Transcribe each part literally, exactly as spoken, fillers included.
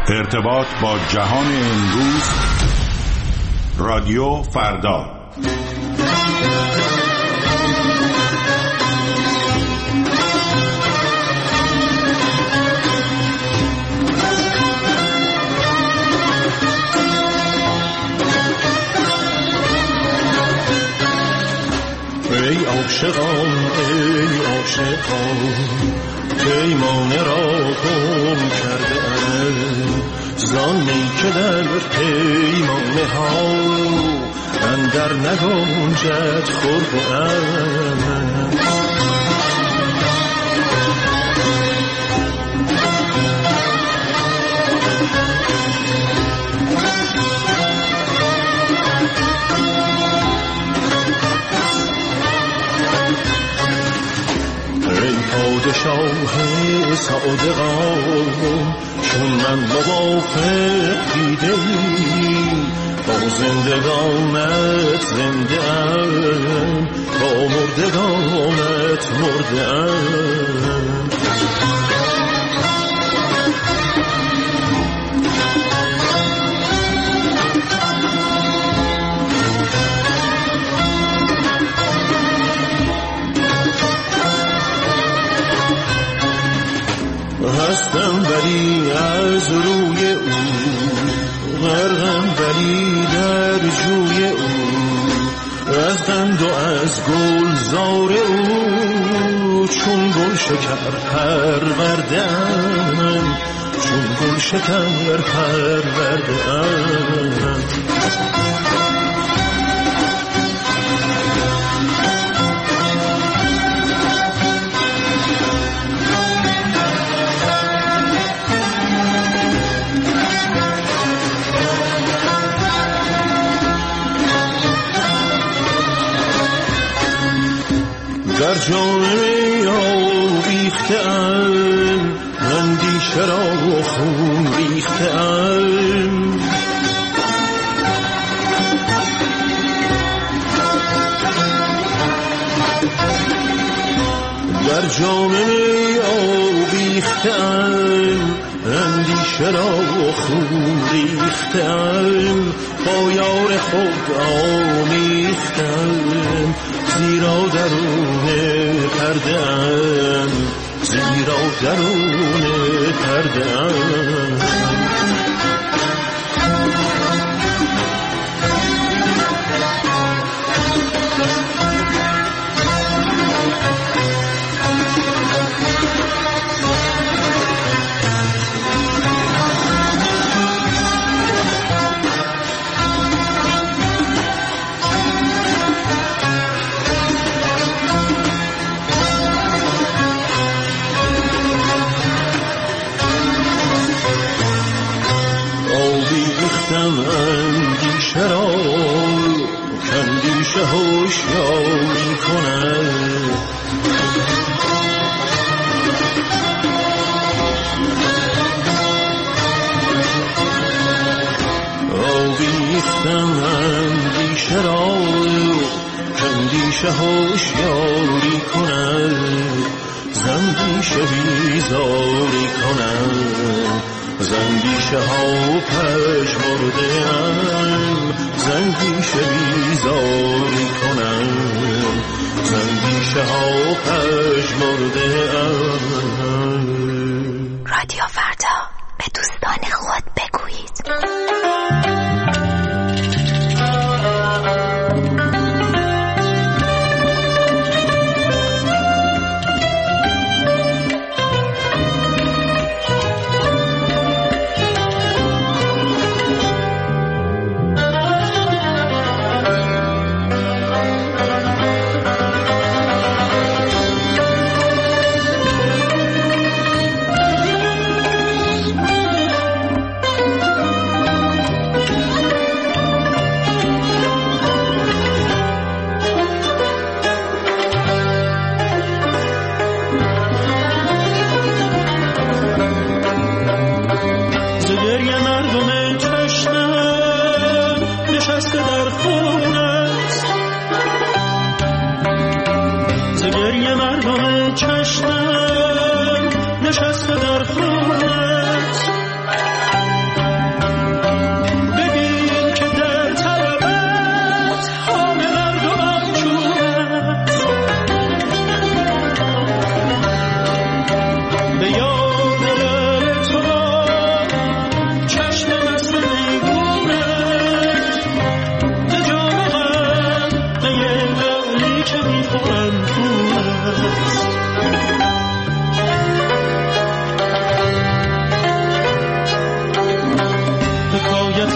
ارتباط با جهان امروز، رادیو فردا. ای عاشقان ای عاشقان پیمانه را گم کرده ام، زانی که در پیمانه ها اندر نگنجد خورده ام. پادشاه صادقان چون من موافق دیده‌ای، با زندگانت زنده ام، با مردگانت مرده ام. هستم ولی از روی او، غرقم ولی در جوی او، از قند و از گلزار او، چون گل شکر پرورده‌ام، چون گل شکر پرورده‌ام. در جامعه آویخته‌ام، اندیشه را خون ریخته‌ام. در جامعه آویخته‌ام، اندیشه را خون ریخته‌ام. با یار خود آمیخته‌ام، زیرا درون پرده‌ام، زیرا درون پرده‌ام. اندیشه را کاندیشه هوشیاری کند، آویختم اندیشه را کاندیشه هوشیاری کند، زندیشه بیزاری کند. زندیشه ها پژمرده ام، زندیشه بیزاری کنم، زندیشه ها پژمرده ام. رادیو فردا، به دوستان خود بگویید.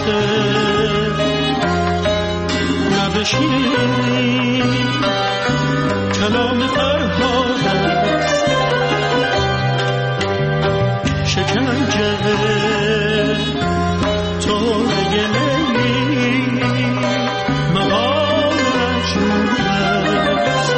آخه لب شیرین کلام فرهاد است شکنجه تو گلی مقام مجنون است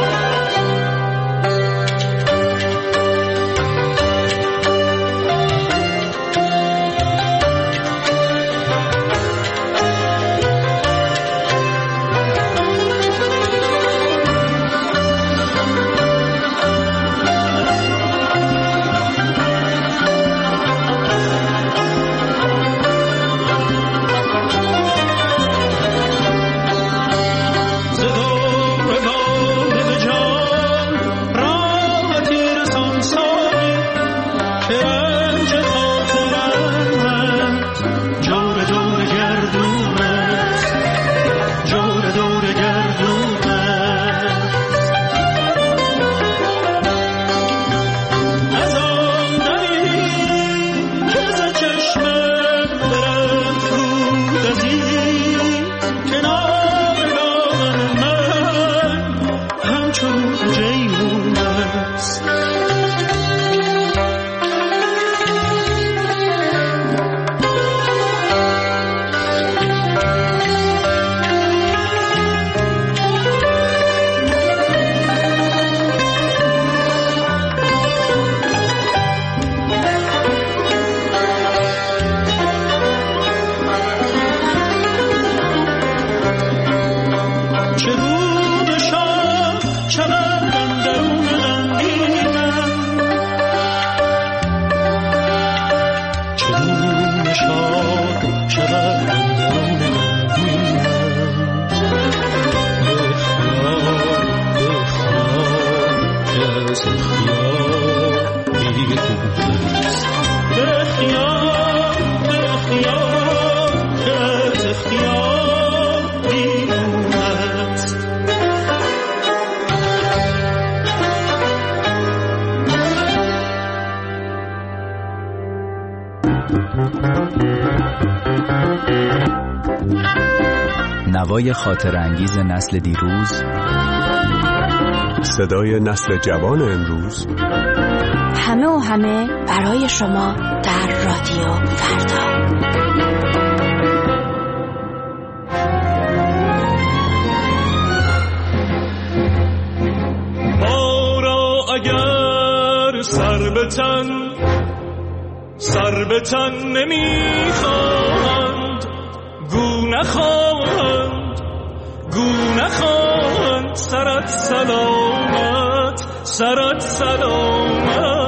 نوای خاطر انگیز نسل دیروز، صدای نسل جوان امروز، همه و همه برای شما در رادیو فردا. ما را اگر سر به تن سر به تن نمیخواهند گو نخواهند گو نخواهند سرت سلامت سرت سلامت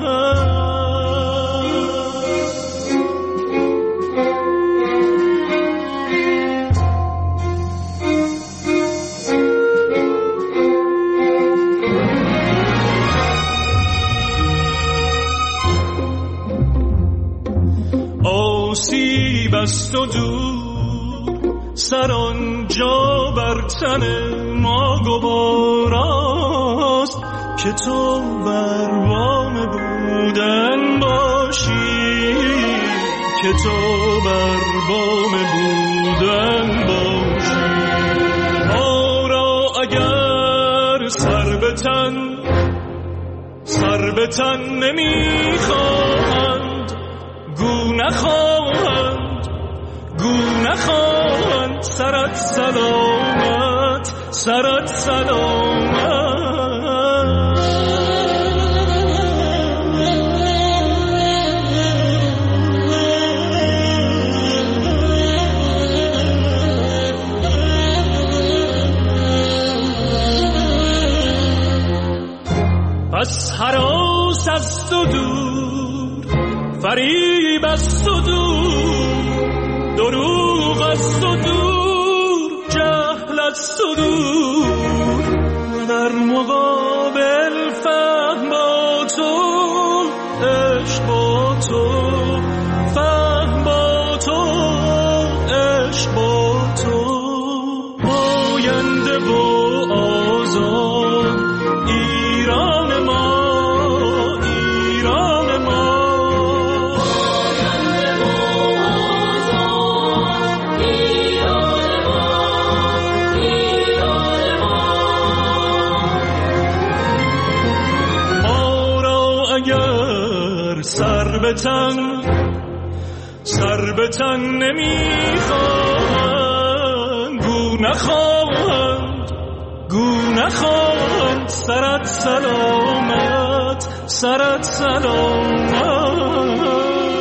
آسیب است و دور سر آنجا بر تن ما گواراست که تو بر بام بودن باشی که تو بر بام بودن باشی. ما را اگر سر به تن سر به تن نمیخواهند گو نخواهند گو نخواهند سرت سلامت سرت سلامت. پس هراس است و دور فریب است و دور دروغ است و دور جهل است و دور در مقابل فهم با تو عشق با تو فهم با تو عشق با تو آینده و آزاد ایران ما ایران ما آینده و آزاد تن سر به تن نمیخواهند گو نخواهند گو نخواهند سرت سلامت سرت سلامت.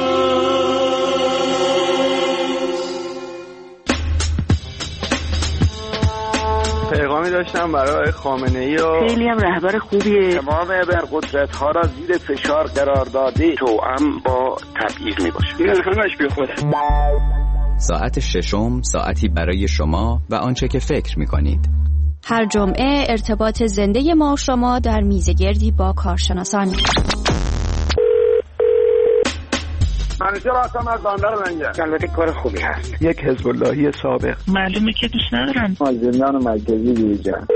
پیغامی داشتم برای خامنه‌ای و خیلی هم رهبر خوبیه. تمام ابرقدرت‌ها را زیر فشار قرار داده توأم با تبعیض میباشه. این همش بیخوده. ساعت ششم ساعتی برای شما و آنچه که فکر می‌کنید. هر جمعه ارتباط زنده ما و شما در میزگردی با کارشناسان. منیجر هستم از بندر لنگر. البته کار خوبی هست. یک حزب اللهی سابق. معلومه که دوست ندارم. از زندان مرکزی بیرون.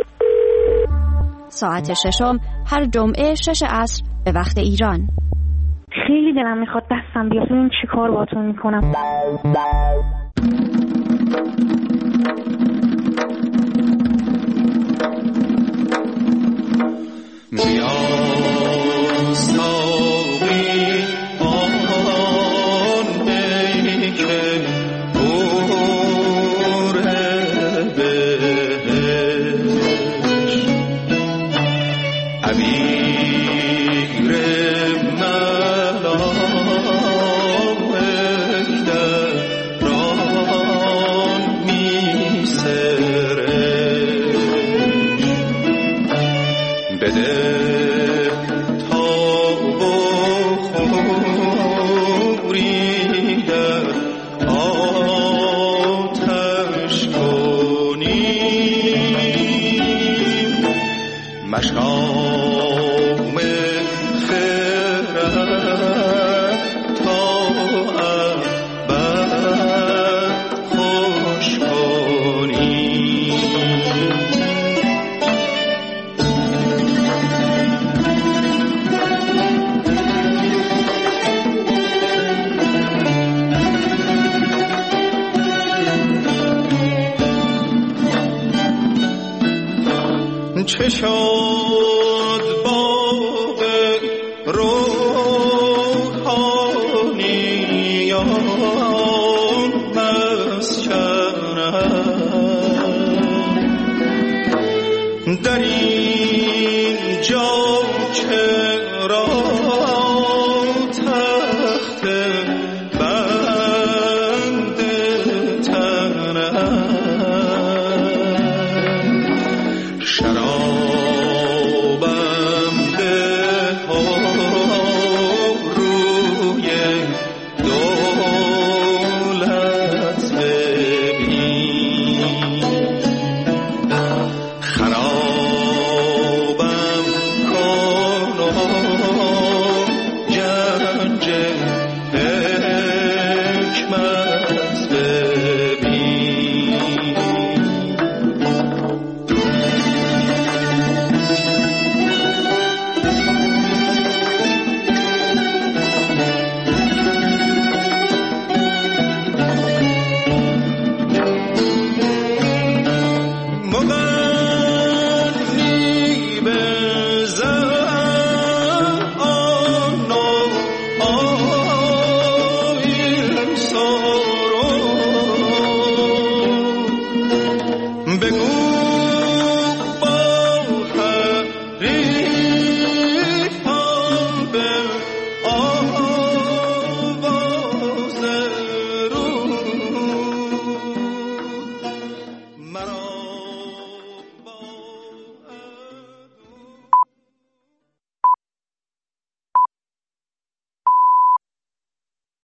ساعت ششم هر جمعه شش عصر به وقت ایران. خیلی دلم میخواد دستم بیاد ببین چی کار باهاتون میکنم. چه شد